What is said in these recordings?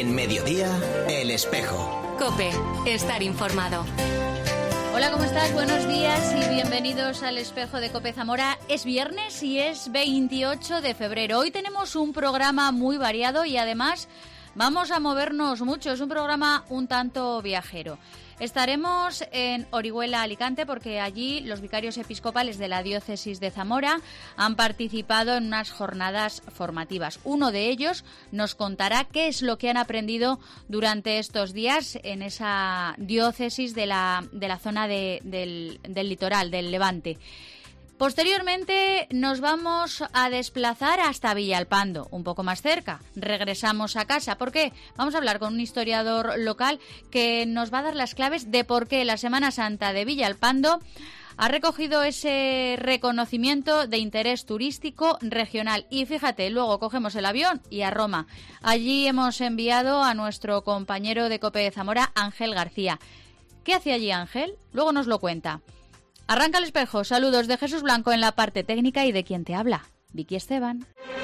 En Mediodía, El Espejo. COPE, estar informado. Hola, ¿cómo estás? Buenos días y bienvenidos al Espejo de COPE Zamora. Es viernes y es 28 de febrero. Hoy tenemos un programa muy variado y además vamos a movernos mucho. Es un programa un tanto viajero. Estaremos en Orihuela, Alicante, porque allí los vicarios episcopales de la diócesis de Zamora han participado en unas jornadas formativas. Uno de ellos nos contará qué es lo que han aprendido durante estos días en esa diócesis de la zona del litoral, del Levante. Posteriormente nos vamos a desplazar hasta Villalpando, un poco más cerca. Regresamos a casa. ¿Por qué? Vamos a hablar con un historiador local que nos va a dar las claves de por qué la Semana Santa de Villalpando ha recogido ese reconocimiento de interés turístico regional. Y fíjate, luego cogemos el avión y a Roma. Allí hemos enviado a nuestro compañero de COPE de Zamora, Ángel García. ¿Qué hace allí Ángel? Luego nos lo cuenta. Arranca el espejo. Saludos de Jesús Blanco en la parte técnica y de quien te habla, Vicky Esteban.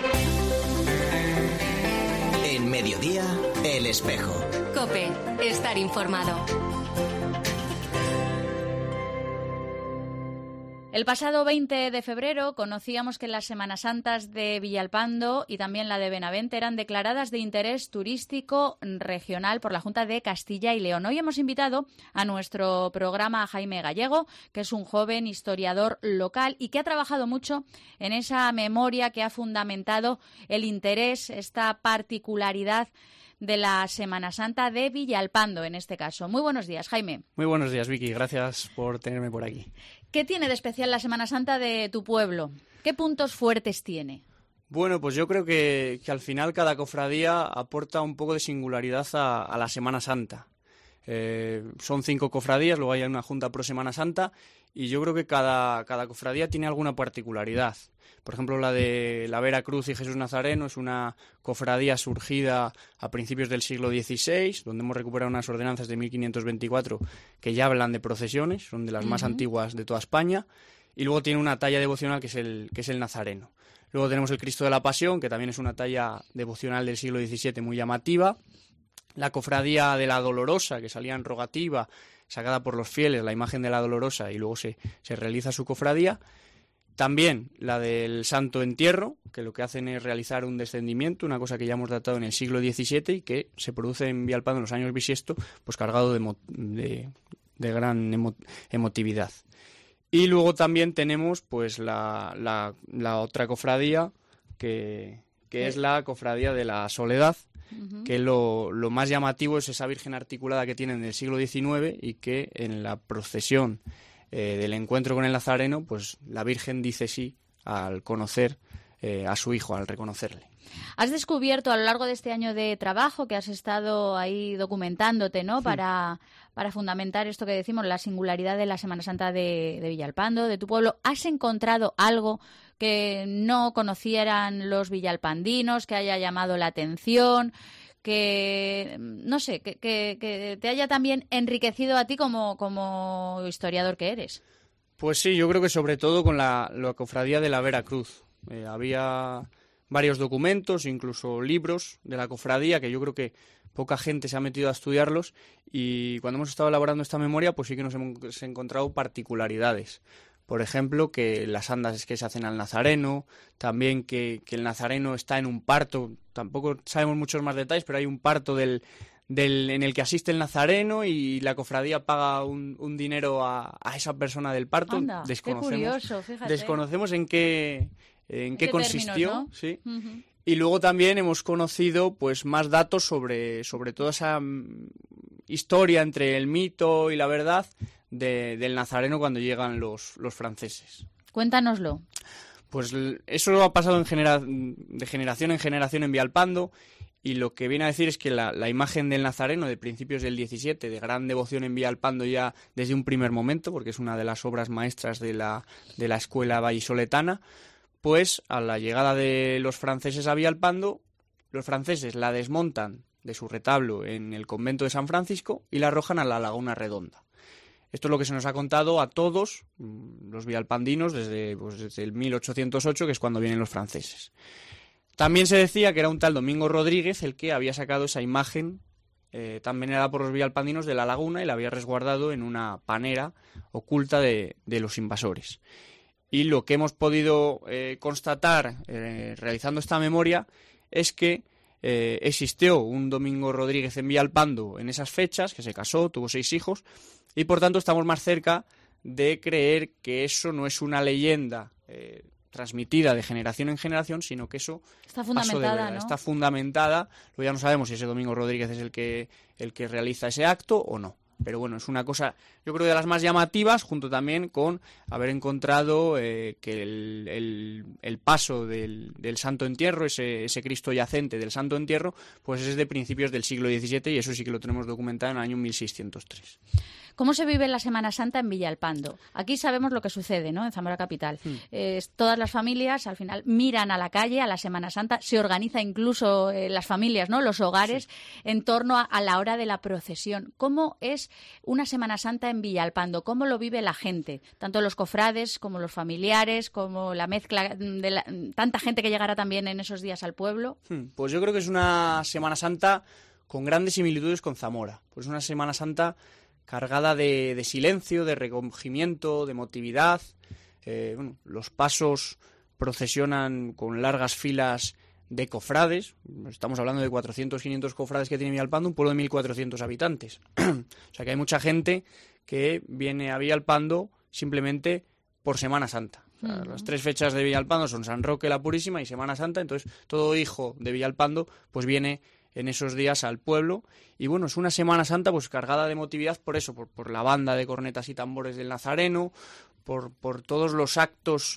En Mediodía, El Espejo. COPE, estar informado. El pasado 20 de febrero conocíamos que las Semanas Santas de Villalpando y también la de Benavente eran declaradas de interés turístico regional por la Junta de Castilla y León. Hoy hemos invitado a nuestro programa a Jaime Gallego, que es un joven historiador local y que ha trabajado mucho en esa memoria que ha fundamentado el interés, esta particularidad de la Semana Santa de Villalpando, en este caso. Muy buenos días, Jaime. Muy buenos días, Vicky. Gracias por tenerme por aquí. ¿Qué tiene de especial la Semana Santa de tu pueblo? ¿Qué puntos fuertes tiene? Bueno, pues yo creo que al final cada cofradía aporta un poco de singularidad a la Semana Santa. Son 5 cofradías, luego hay una junta pro Semana Santa y yo creo que cada cofradía tiene alguna particularidad. Por ejemplo, la de la Vera Cruz y Jesús Nazareno es una cofradía surgida a principios del siglo XVI, donde hemos recuperado unas ordenanzas de 1524 que ya hablan de procesiones, son de las más antiguas de toda España, y luego tiene una talla devocional que es el Nazareno. Luego tenemos el Cristo de la Pasión, que también es una talla devocional del siglo XVII muy llamativa. La cofradía de la Dolorosa, que salía en rogativa, sacada por los fieles, la imagen de la Dolorosa, y luego se realiza su cofradía. También la del Santo Entierro, que lo que hacen es realizar un descendimiento, una cosa que ya hemos datado en el siglo XVII y que se produce en Villalpando en los años bisiesto, pues cargado de gran emotividad. Y luego también tenemos pues la otra cofradía, que es la cofradía de la Soledad, que lo más llamativo es esa Virgen articulada que tienen del siglo XIX y que en la procesión del encuentro con el Nazareno, pues la Virgen dice sí al conocer a su hijo, al reconocerle. Has descubierto a lo largo de este año de trabajo que has estado ahí documentándote, ¿no? Sí. Para fundamentar esto que decimos, la singularidad de la Semana Santa de Villalpando, de tu pueblo. ¿Has encontrado algo que no conocieran los villalpandinos, que haya llamado la atención, que no sé, que te haya también enriquecido a ti como historiador que eres? Pues sí, yo creo que sobre todo con la cofradía de la Vera Cruz. Había varios documentos, incluso libros de la cofradía, que yo creo que poca gente se ha metido a estudiarlos, y cuando hemos estado elaborando esta memoria, pues sí que nos hemos encontrado particularidades. Por ejemplo, que las andas que se hacen al Nazareno, también que el Nazareno está en un parto, tampoco sabemos muchos más detalles, pero hay un parto en el que asiste el Nazareno y la cofradía paga un dinero a esa persona del parto. Anda, desconocemos, qué curioso, fíjate. Desconocemos en qué consistió, términos, ¿no? Sí. Y luego también hemos conocido pues más datos sobre toda esa historia entre el mito y la verdad del Nazareno cuando llegan los franceses. Cuéntanoslo. Pues eso ha pasado de generación en generación en Villalpando, y lo que viene a decir es que la imagen del Nazareno de principios del XVII, de gran devoción en Villalpando ya desde un primer momento, porque es una de las obras maestras de la escuela vallisoletana, pues a la llegada de los franceses a Villalpando, los franceses la desmontan de su retablo en el convento de San Francisco y la arrojan a la Laguna Redonda. Esto es lo que se nos ha contado a todos los villalpandinos desde el 1808, que es cuando vienen los franceses. También se decía que era un tal Domingo Rodríguez el que había sacado esa imagen tan venerada por los villalpandinos de la laguna y la había resguardado en una panera oculta de los invasores. Y lo que hemos podido constatar realizando esta memoria es que existió un Domingo Rodríguez en Villalpando en esas fechas, que se casó, tuvo 6 hijos, y por tanto estamos más cerca de creer que eso no es una leyenda transmitida de generación en generación, sino que eso está fundamentada, ¿no? Está fundamentada. Luego ya no sabemos si ese Domingo Rodríguez es el que realiza ese acto o no. Pero bueno, es una cosa, yo creo, de las más llamativas, junto también con haber encontrado que el paso del Santo Entierro, ese Cristo yacente del Santo Entierro, pues es de principios del siglo XVII, y eso sí que lo tenemos documentado en el año 1603. ¿Cómo se vive la Semana Santa en Villalpando? Aquí sabemos lo que sucede, ¿no?, en Zamora Capital. Todas las familias al final miran a la calle a la Semana Santa, se organiza incluso las familias, ¿no?, los hogares, en torno a la hora de la procesión. ¿Cómo es una Semana Santa en Villalpando? ¿Cómo lo vive la gente? Tanto los cofrades como los familiares, como la mezcla de tanta gente que llegará también en esos días al pueblo. Pues yo creo que es una Semana Santa con grandes similitudes con Zamora. Pues una Semana Santa cargada de silencio, de recogimiento, de emotividad. Los pasos procesionan con largas filas de cofrades. Estamos hablando de 400, 500 cofrades que tiene Villalpando, un pueblo de 1.400 habitantes. O sea que hay mucha gente que viene a Villalpando simplemente por Semana Santa. O sea, las 3 fechas de Villalpando son San Roque, la Purísima y Semana Santa. Entonces todo hijo de Villalpando pues viene en esos días al pueblo, y bueno, es una Semana Santa pues cargada de emotividad por eso, por la banda de cornetas y tambores del Nazareno, por todos los actos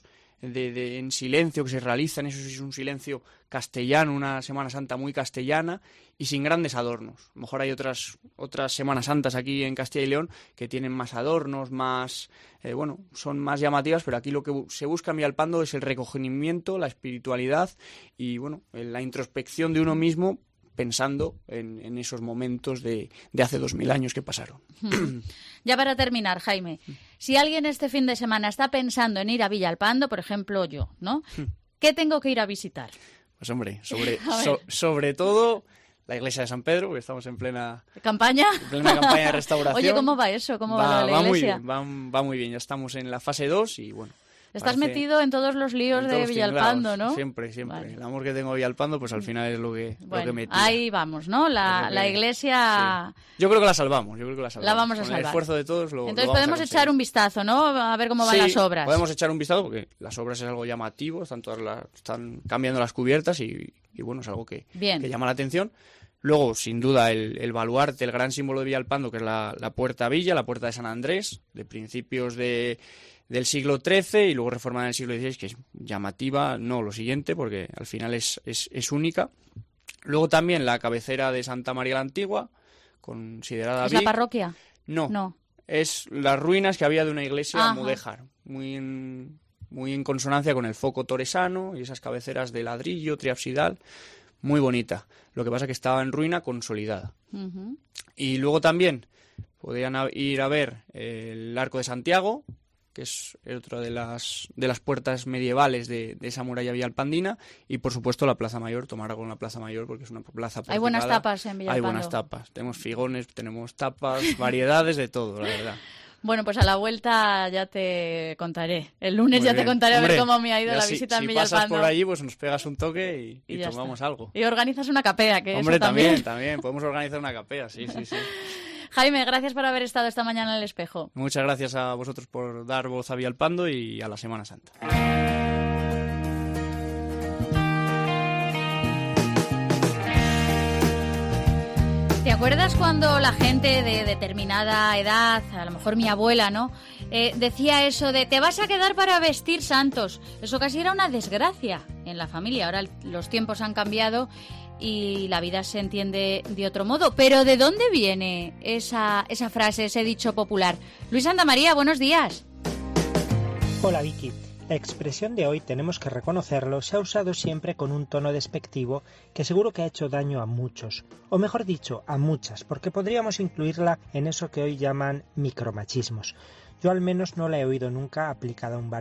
en silencio que se realizan. Eso sí es un silencio castellano, una Semana Santa muy castellana y sin grandes adornos. A lo mejor hay otras Semanas Santas aquí en Castilla y León que tienen más adornos, más son más llamativas, pero aquí lo que se busca en Villalpando es el recogimiento, la espiritualidad y la introspección de uno mismo, pensando en esos momentos de hace 2000 años que pasaron. Ya para terminar, Jaime, si alguien este fin de semana está pensando en ir a Villalpando, por ejemplo yo, ¿no?, ¿qué tengo que ir a visitar? Pues hombre, sobre todo la iglesia de San Pedro, que estamos en plena campaña de restauración. Oye, ¿cómo va eso? ¿Cómo va la iglesia? Va muy bien, ya estamos en la fase 2 y bueno. Estás metido en todos los líos de Villalpando, ¿no? Siempre. Vale. El amor que tengo a Villalpando, pues al final es lo que me tira. Ahí vamos, ¿no? La iglesia... Sí. Yo creo que la salvamos. La vamos a salvar. Con el esfuerzo de todos Entonces podemos echar un vistazo, ¿no? A ver cómo van las obras. Podemos echar un vistazo porque las obras es algo llamativo, están cambiando las cubiertas y bueno, es algo que llama la atención. Luego, sin duda, el baluarte, el gran símbolo de Villalpando, que es la Puerta Villa, la Puerta de San Andrés, de principios del siglo XIII y luego reformada en el siglo XVI, que es llamativa, no lo siguiente, porque al final es única. Luego también la cabecera de Santa María la Antigua, considerada... ¿Es la parroquia? No. Es las ruinas que había de una iglesia mudéjar, muy en consonancia con el foco toresano y esas cabeceras de ladrillo, triabsidal, muy bonita. Lo que pasa es que estaba en ruina consolidada. Y luego también podían ir a ver el Arco de Santiago, que es otra de las puertas medievales de esa muralla villalpandina, y por supuesto la Plaza Mayor, tomar algo en la Plaza Mayor porque es una plaza Hay buenas tapas en Villalpando. Hay buenas tapas, tenemos figones, tenemos tapas, variedades de todo, la verdad. Bueno, pues a la vuelta ya te contaré. El lunes ya te contaré a ver cómo me ha ido la visita en Villalpando. Si pasas por allí, pues nos pegas un toque y tomamos algo. Y organizas una capea, que hombre, eso también. También, podemos organizar una capea, sí. Jaime, gracias por haber estado esta mañana en El Espejo. Muchas gracias a vosotros por dar voz a Villalpando y a la Semana Santa. ¿Te acuerdas cuando la gente de determinada edad, a lo mejor mi abuela, ¿no?, decía eso de te vas a quedar para vestir santos? Eso casi era una desgracia en la familia. Ahora los tiempos han cambiado y la vida se entiende de otro modo. Pero ¿de dónde viene esa frase, ese dicho popular? Luis Santamaría, buenos días. Hola, Vicky. La expresión de hoy, tenemos que reconocerlo, se ha usado siempre con un tono despectivo que seguro que ha hecho daño a muchos, o mejor dicho, a muchas, porque podríamos incluirla en eso que hoy llaman micromachismos. Yo al menos no la he oído nunca aplicada a un varón.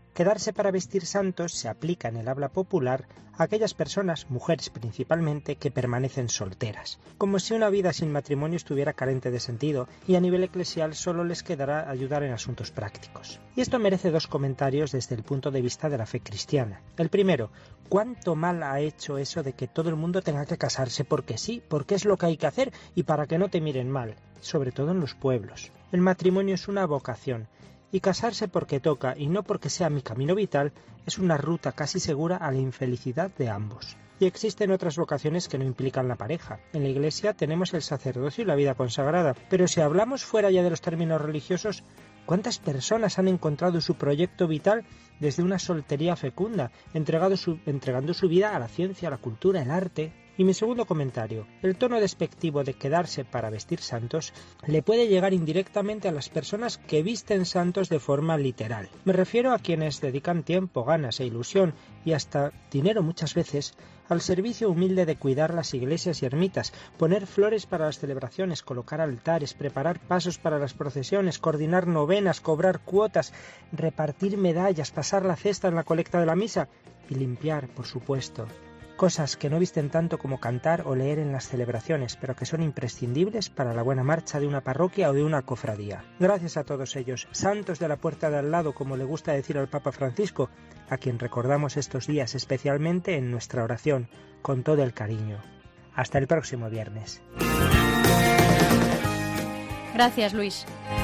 Quedarse para vestir santos se aplica en el habla popular a aquellas personas, mujeres principalmente, que permanecen solteras, como si una vida sin matrimonio estuviera carente de sentido y a nivel eclesial solo les quedará ayudar en asuntos prácticos. Y esto merece dos comentarios desde el punto de vista de la fe cristiana. El primero, ¿cuánto mal ha hecho eso de que todo el mundo tenga que casarse porque sí, porque es lo que hay que hacer y para que no te miren mal, sobre todo en los pueblos? El matrimonio es una vocación, y casarse porque toca y no porque sea mi camino vital es una ruta casi segura a la infelicidad de ambos. Y existen otras vocaciones que no implican la pareja. En la Iglesia tenemos el sacerdocio y la vida consagrada, pero si hablamos fuera ya de los términos religiosos, ¿cuántas personas han encontrado su proyecto vital desde una soltería fecunda, entregando su vida a la ciencia, a la cultura, al arte? Y mi segundo comentario, el tono despectivo de quedarse para vestir santos le puede llegar indirectamente a las personas que visten santos de forma literal. Me refiero a quienes dedican tiempo, ganas e ilusión, y hasta dinero muchas veces, al servicio humilde de cuidar las iglesias y ermitas, poner flores para las celebraciones, colocar altares, preparar pasos para las procesiones, coordinar novenas, cobrar cuotas, repartir medallas, pasar la cesta en la colecta de la misa y limpiar, por supuesto. Cosas que no visten tanto como cantar o leer en las celebraciones, pero que son imprescindibles para la buena marcha de una parroquia o de una cofradía. Gracias a todos ellos, santos de la puerta de al lado, como le gusta decir al Papa Francisco, a quien recordamos estos días especialmente en nuestra oración, con todo el cariño. Hasta el próximo viernes. Gracias, Luis.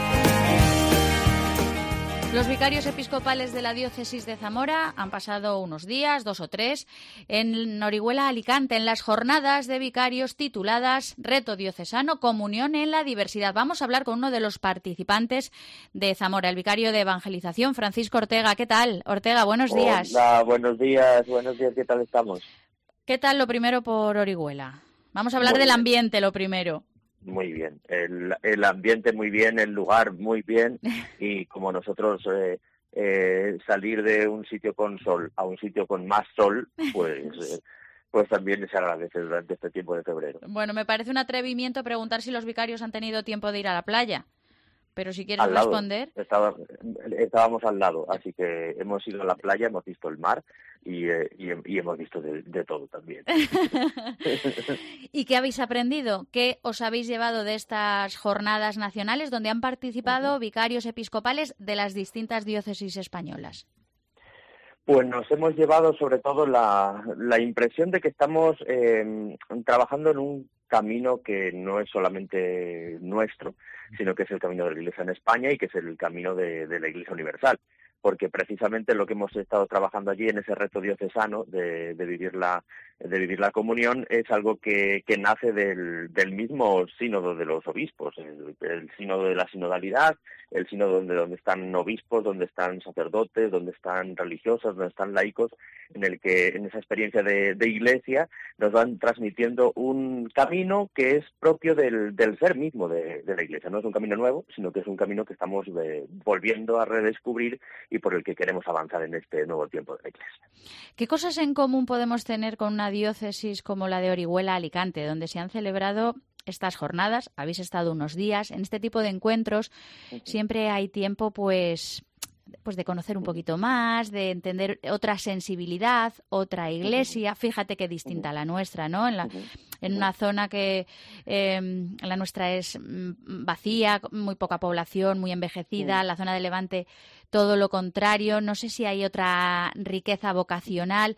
Los vicarios episcopales de la diócesis de Zamora han pasado unos días, 2 o 3, en Orihuela, Alicante, en las jornadas de vicarios tituladas Reto Diocesano, Comunión en la Diversidad. Vamos a hablar con uno de los participantes de Zamora, el vicario de Evangelización, Francisco Ortega. ¿Qué tal? Ortega, buenos días. Hola, buenos días, ¿qué tal estamos? ¿Qué tal lo primero por Orihuela? Vamos a hablar del ambiente, lo primero. Muy bien, el ambiente muy bien, el lugar muy bien, y como nosotros salir de un sitio con sol a un sitio con más sol, pues también se agradece durante este tiempo de febrero. Bueno, me parece un atrevimiento preguntar si los vicarios han tenido tiempo de ir a la playa, pero si quieres al lado, responder... Estábamos al lado, así que hemos ido a la playa, hemos visto el mar y hemos visto de todo también. ¿Y qué habéis aprendido? ¿Qué os habéis llevado de estas jornadas nacionales donde han participado vicarios episcopales de las distintas diócesis españolas? Pues nos hemos llevado sobre todo la impresión de que estamos trabajando en un camino que no es solamente nuestro, sino que es el camino de la Iglesia en España y que es el camino de la Iglesia Universal, porque precisamente lo que hemos estado trabajando allí en ese reto diocesano de vivir la comunión es algo que nace del mismo sínodo de los obispos, el sínodo de la sinodalidad, el sínodo donde están obispos, donde están sacerdotes, donde están religiosas, donde están laicos, en el que en esa experiencia de iglesia nos van transmitiendo un camino que es propio del ser mismo de la iglesia. No es un camino nuevo, sino que es un camino que estamos volviendo a redescubrir y por el que queremos avanzar en este nuevo tiempo de la iglesia. ¿Qué cosas en común podemos tener con una diócesis como la de Orihuela, Alicante, donde se han celebrado estas jornadas? Habéis estado unos días en este tipo de encuentros. Siempre hay tiempo, pues de conocer un poquito más, de entender otra sensibilidad, otra iglesia. Fíjate qué distinta a la nuestra, ¿no? En una zona que la nuestra es vacía, muy poca población, muy envejecida. La zona de Levante, todo lo contrario. No sé si hay otra riqueza vocacional.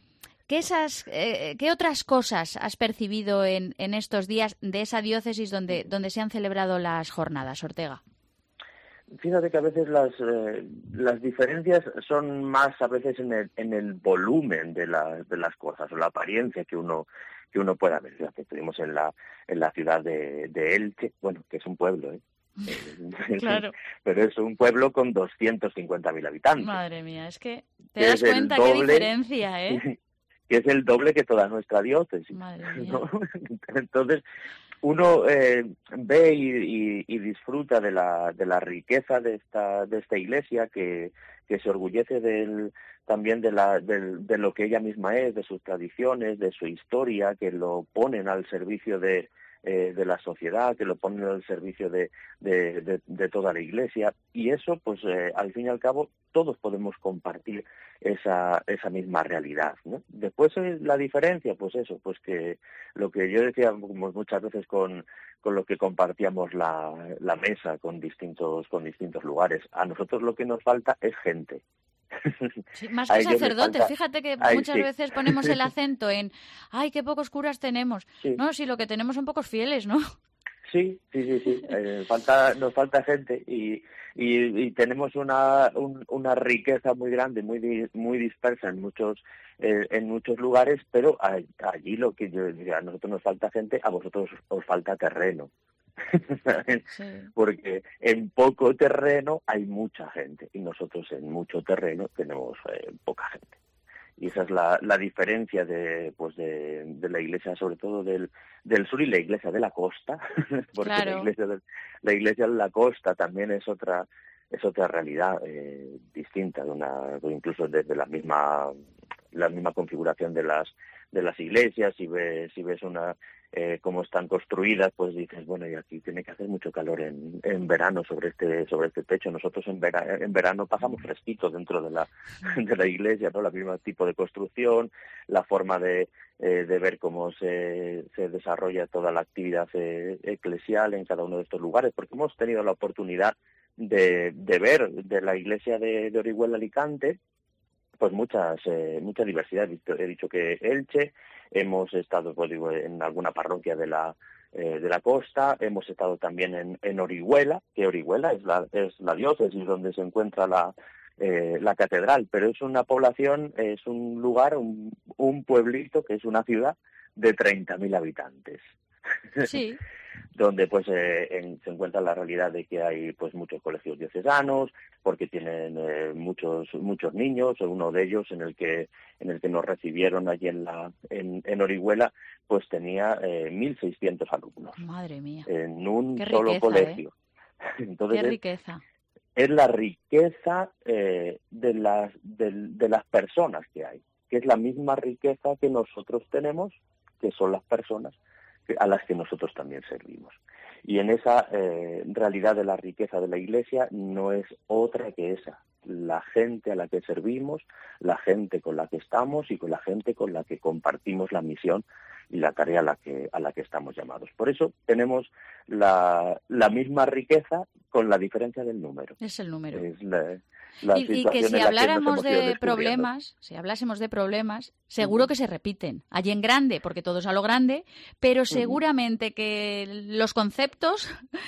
¿Qué otras cosas has percibido en estos días de esa diócesis donde se han celebrado las jornadas, Ortega? Fíjate que a veces las diferencias son más a veces en el volumen de las cosas o la apariencia que uno pueda ver. Ya que estuvimos en la ciudad de Elche, bueno, que es un pueblo, Claro. Pero es un pueblo con 250.000 habitantes. Madre mía, es que te das cuenta qué diferencia, ¿eh? Que es el doble que toda nuestra diócesis. Madre mía. ¿No? Entonces, uno ve y disfruta de la riqueza de esta iglesia que se orgullece también de lo que ella misma es, de sus tradiciones, de su historia, que lo ponen al servicio de de la sociedad, que lo ponen al servicio de toda la Iglesia, y eso, pues al fin y al cabo, todos podemos compartir esa misma realidad, ¿no? Después la diferencia, pues eso, pues que lo que yo decía muchas veces con lo que compartíamos la mesa con distintos lugares, a nosotros lo que nos falta es gente. Sí, más que sacerdotes, fíjate que muchas veces ponemos el acento en ¡ay, qué pocos curas tenemos! Sí. No, si lo que tenemos son pocos fieles, ¿no? Sí. Nos falta gente y tenemos una riqueza muy grande, muy dispersa en muchos lugares, pero allí lo que yo diría, a nosotros nos falta gente, a vosotros os falta terreno. Sí. Porque en poco terreno hay mucha gente y nosotros en mucho terreno tenemos poca gente. Y esa es la diferencia de la iglesia, sobre todo del sur, y la iglesia de la costa, porque claro, la iglesia de la costa también es otra realidad distinta, incluso desde la misma configuración de las iglesias. Si ves cómo están construidas, pues dices, bueno, y aquí tiene que hacer mucho calor en verano sobre este techo. Nosotros en verano pasamos fresquito dentro de la iglesia, ¿no? El mismo tipo de construcción, la forma de ver cómo se desarrolla toda la actividad eclesial en cada uno de estos lugares, porque hemos tenido la oportunidad de ver de la iglesia de Orihuela, Alicante, pues mucha diversidad. He dicho que Elche, hemos estado, pues digo, en alguna parroquia de la costa, hemos estado también en Orihuela, que Orihuela es la diócesis donde se encuentra la catedral, pero es una población, es un lugar, un pueblito, que es una ciudad de 30.000 habitantes. Sí. Donde pues se encuentra la realidad de que hay pues muchos colegios diocesanos, porque tienen muchos niños. Uno de ellos en el que nos recibieron allí en Orihuela, pues tenía 1.600 alumnos. Madre mía. En un Qué solo riqueza, colegio. Entonces, qué riqueza. Es la riqueza de las personas que hay, que es la misma riqueza que nosotros tenemos, que son las personas a las que nosotros también servimos. Y en esa realidad de la riqueza de la Iglesia no es otra que esa: la gente a la que servimos, la gente con la que estamos y con la gente con la que compartimos la misión y la tarea a la que estamos llamados. Por eso tenemos la misma riqueza, con la diferencia del número. Es el número. Es y que si habláramos de problemas, si hablásemos de problemas, seguro que se repiten. Allí en grande, porque todo es a lo grande, pero seguramente que los conceptos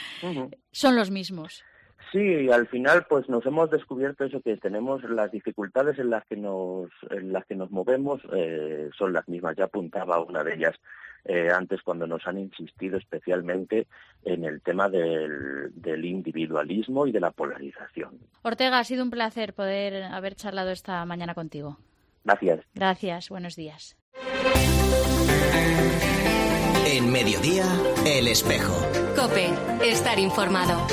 son los mismos. Sí, al final pues nos hemos descubierto eso, que tenemos las dificultades en las que nos movemos, son las mismas. Ya apuntaba una de ellas antes, cuando nos han insistido especialmente en el tema del individualismo y de la polarización. Ortega, ha sido un placer poder haber charlado esta mañana contigo. Gracias. Gracias, buenos días. En Mediodía, El Espejo. COPE, estar informado.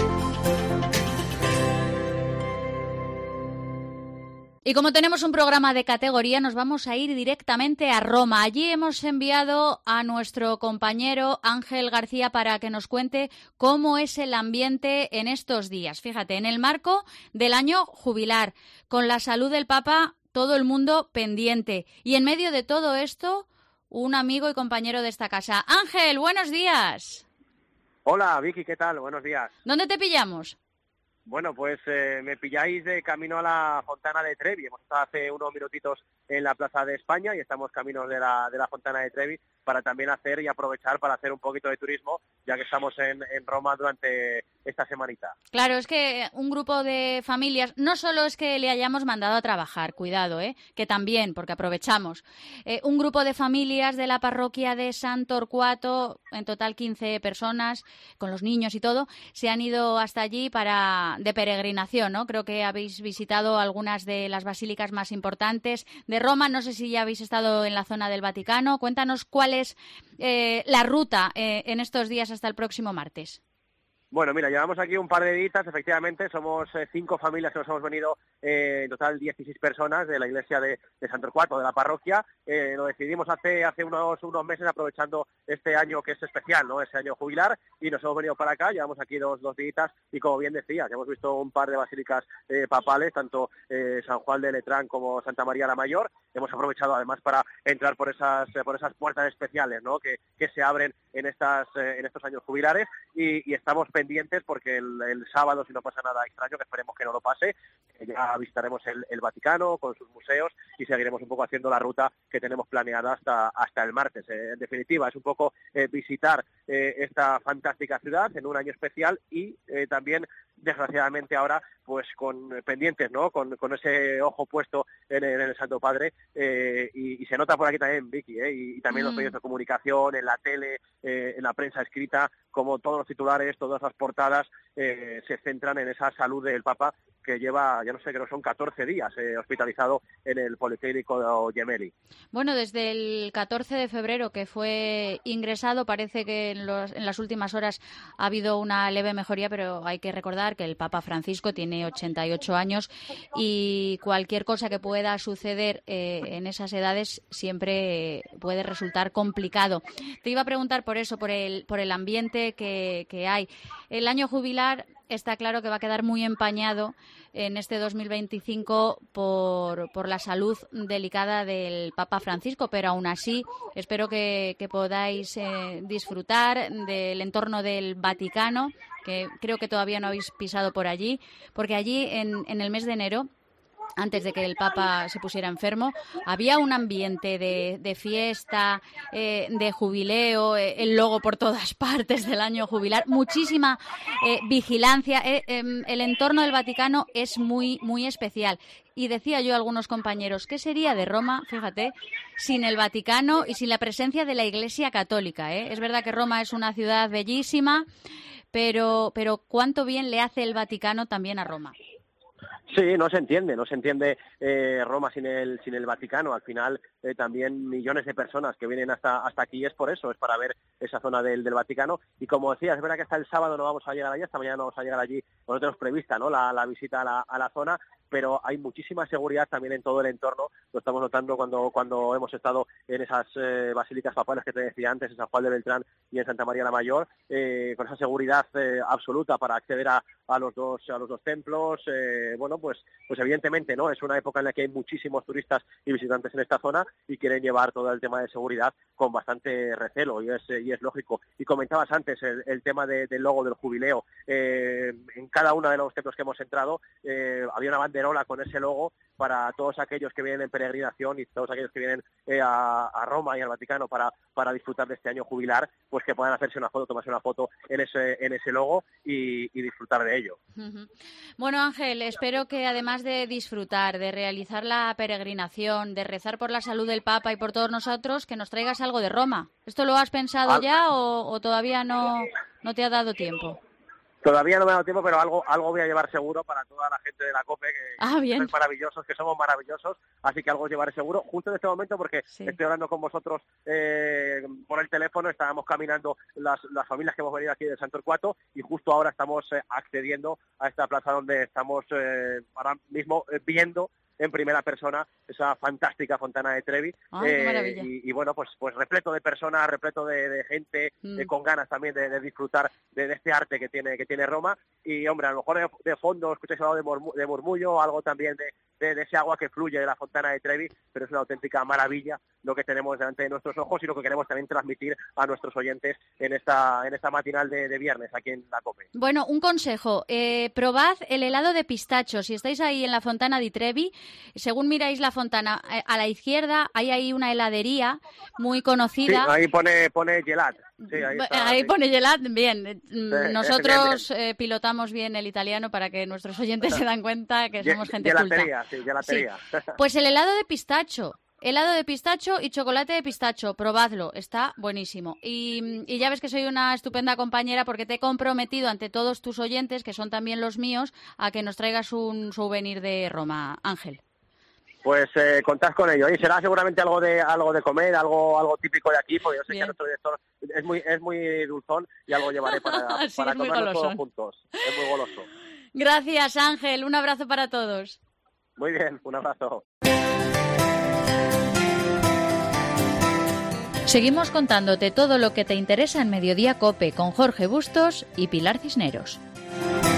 Y como tenemos un programa de categoría, nos vamos a ir directamente a Roma. Allí hemos enviado a nuestro compañero Ángel García para que nos cuente cómo es el ambiente en estos días. Fíjate, en el marco del año jubilar, con la salud del Papa, todo el mundo pendiente. Y en medio de todo esto, un amigo y compañero de esta casa. Ángel, buenos días. Hola, Vicky, ¿qué tal? Buenos días. ¿Dónde te pillamos? Bueno, pues me pilláis de camino a la Fontana de Trevi. Hemos estado hace unos minutitos en la Plaza de España y estamos camino de la Fontana de Trevi para también hacer y aprovechar para hacer un poquito de turismo, ya que estamos en Roma durante esta semanita. Claro, es que un grupo de familias, no solo es que le hayamos mandado a trabajar, cuidado, que también, porque aprovechamos. Un grupo de familias de la parroquia de San Torcuato, en total 15 personas, con los niños y todo, se han ido hasta allí de peregrinación, ¿no? Creo que habéis visitado algunas de las basílicas más importantes de Roma. No sé si ya habéis estado en la zona del Vaticano. Cuéntanos cuál es la ruta en estos días hasta el próximo martes. Bueno, mira, llevamos aquí un par de días, efectivamente, somos 5 familias que nos hemos venido, en total 16 personas de la iglesia de San Torcuato, de la parroquia. Lo decidimos hace unos meses, aprovechando este año que es especial, ¿no? Ese año jubilar, y nos hemos venido para acá, llevamos aquí dos días, y como bien decías, hemos visto un par de basílicas papales, tanto San Juan de Letrán como Santa María la Mayor. Hemos aprovechado además para entrar por esas puertas especiales, ¿no? que se abren en estos años jubilares, y estamos pendientes porque el sábado, si no pasa nada extraño, que esperemos que no lo pase, ya visitaremos el Vaticano con sus museos y seguiremos un poco haciendo la ruta que tenemos planeada hasta el martes. En definitiva, es un poco visitar esta fantástica ciudad en un año especial, y también, desgraciadamente ahora, pues con pendientes, ¿no? Con ese ojo puesto en el Santo Padre, y se nota por aquí también, Vicky, y también los medios de comunicación, en la tele, en la prensa escrita, como todos los titulares, todas las portadas se centran en esa salud del Papa, que lleva, ya no sé, creo que son 14 días hospitalizado en el Policlínico Gemelli. Bueno, desde el 14 de febrero que fue ingresado, parece que en las últimas horas ha habido una leve mejoría, pero hay que recordar que el Papa Francisco tiene 88 años y cualquier cosa que pueda suceder en esas edades siempre puede resultar complicado. Te iba a preguntar por eso, por el ambiente que hay. El año jubilar está claro que va a quedar muy empañado en este 2025 por la salud delicada del Papa Francisco, pero aún así espero que podáis disfrutar del entorno del Vaticano, que creo que todavía no habéis pisado por allí, porque allí en el mes de enero, antes de que el Papa se pusiera enfermo, había un ambiente de fiesta, de jubileo, el logo por todas partes del año jubilar, muchísima vigilancia. El entorno del Vaticano es muy, muy especial. Y decía yo a algunos compañeros, ¿qué sería de Roma, fíjate, sin el Vaticano y sin la presencia de la Iglesia Católica? Es verdad que Roma es una ciudad bellísima, pero cuánto bien le hace el Vaticano también a Roma. Sí, no se entiende Roma sin el Vaticano. Al final también millones de personas que vienen hasta aquí es por eso, es para ver esa zona del Vaticano. Y como decía, es verdad que hasta el sábado no vamos a llegar allí, hasta mañana no vamos a llegar allí, no tenemos prevista, ¿no? La visita a la zona, pero hay muchísima seguridad también en todo el entorno. Lo estamos notando cuando hemos estado en esas basílicas papales que te decía antes, en San Juan de Beltrán y en Santa María la Mayor, con esa seguridad absoluta para acceder a los dos templos. Bueno, pues evidentemente, ¿no? Es una época en la que hay muchísimos turistas y visitantes en esta zona y quieren llevar todo el tema de seguridad con bastante recelo, y es lógico. Y comentabas antes el tema del logo del jubileo. En cada uno de los templos que hemos entrado había una banderola con ese logo para todos aquellos que vienen en peregrinación y todos aquellos que vienen a Roma y al Vaticano para disfrutar de este año jubilar, pues que puedan hacerse una foto, tomarse una foto en ese logo y disfrutar de ello. Bueno, Ángel, espero que además de disfrutar, de realizar la peregrinación, de rezar por la salud del Papa y por todos nosotros, que nos traigas algo de Roma. ¿Esto lo has pensado ya o todavía no te ha dado tiempo? Todavía no me ha dado tiempo, pero algo voy a llevar seguro para toda la gente de la COPE, que sois maravillosos, que somos maravillosos, así que algo llevaré seguro, justo en este momento, porque estoy hablando con vosotros por el teléfono. Estábamos caminando las familias que hemos venido aquí de San Torcuato, y justo ahora estamos accediendo a esta plaza donde estamos ahora mismo viendo en primera persona esa fantástica Fontana de Trevi. Qué maravilla. Y bueno, pues repleto de personas, repleto de gente con ganas también de disfrutar de este arte que tiene Roma. Y hombre, a lo mejor de fondo escucháis algo de murmullo, algo también de ese agua que fluye de la Fontana de Trevi, pero es una auténtica maravilla lo que tenemos delante de nuestros ojos y lo que queremos también transmitir a nuestros oyentes en esta matinal de viernes aquí en la COPE. Bueno, un consejo, probad el helado de pistacho. Si estáis ahí en la Fontana di Trevi, según miráis la fontana, a la izquierda hay ahí una heladería muy conocida. Sí, ahí pone Gelat. Sí, ahí pone Gelat, bien. Nosotros pilotamos bien el italiano para que nuestros oyentes se dan cuenta que somos gente culta. Sí, gelatería. Sí. Pues el helado de pistacho. Helado de pistacho y chocolate de pistacho, probadlo, está buenísimo. Y ya ves que soy una estupenda compañera porque te he comprometido ante todos tus oyentes, que son también los míos, a que nos traigas un souvenir de Roma, Ángel. Pues contad con ello. Y será seguramente algo de comer, algo típico de aquí, porque yo sé que nuestro director es muy dulzón y algo llevaré para Sí, para es muy comerlo todos golosón. juntos. Es muy goloso. Gracias, Ángel. Un abrazo para todos. Muy bien, un abrazo. Seguimos contándote todo lo que te interesa en Mediodía COPE con Jorge Bustos y Pilar Cisneros.